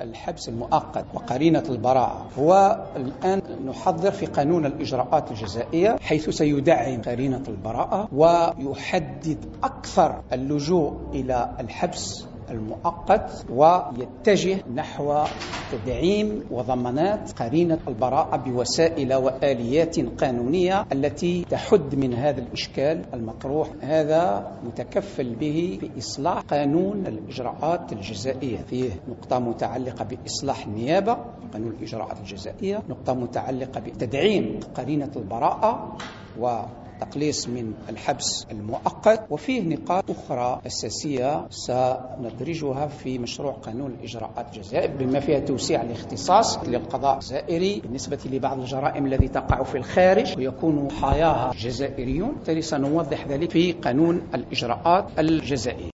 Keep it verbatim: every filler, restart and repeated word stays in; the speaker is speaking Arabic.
الحبس المؤقت وقرينة البراءة هو الآن نحضر في قانون الإجراءات الجزائية، حيث سيدعم قرينة البراءة ويحدد أكثر اللجوء إلى الحبس المؤقت ويتجه نحو تدعيم وضمانات قرينة البراءة بوسائل وآليات قانونية التي تحد من هذا الإشكال المطروح. هذا متكفل به بإصلاح قانون الإجراءات الجزائية، فيه نقطة متعلقة بإصلاح النيابة، قانون الإجراءات الجزائية، نقطة متعلقة بتدعيم قرينة البراءة و تقليص من الحبس المؤقت، وفيه نقاط أخرى أساسية سندرجها في مشروع قانون الإجراءات الجزائي بما فيها توسيع الاختصاص للقضاء الجزائري بالنسبة لبعض الجرائم التي تقع في الخارج ويكون ضحاياها جزائريون، بالتالي سنوضح ذلك في قانون الإجراءات الجزائي.